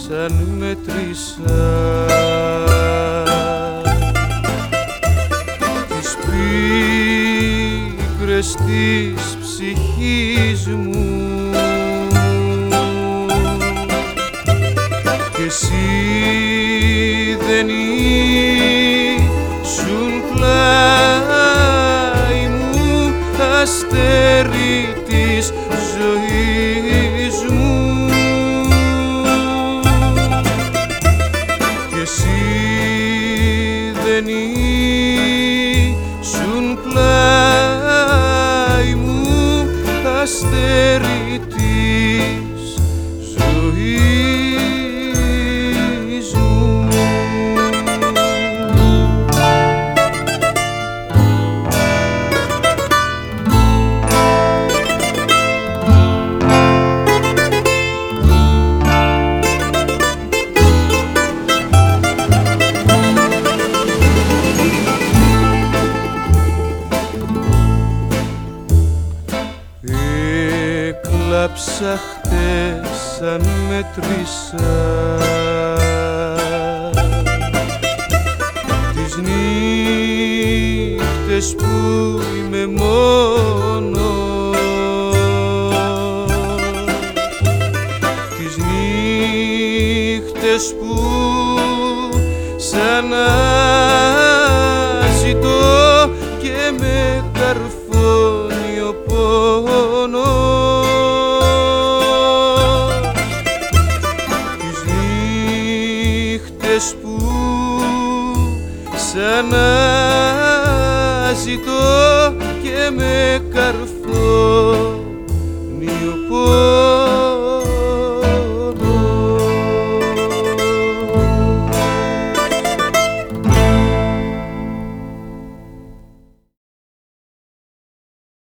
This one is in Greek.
σαν μέτρησα τις πίκρες της ψυχής μου κι εσύ δεν ήσουν πλάι μου αστέρι της ζωής μου κι εσύ δεν ήσουν πλάι μου αστέρι της ζωής μου. Έκλαψα χτες σαν μέτρησα τις νύχτες που είμαι μόνος, τις νύχτες που σαν αναζητώ και με καρφώνει ο πόνος, που σαν αναζητώ και με καρφώνει ο πόνος.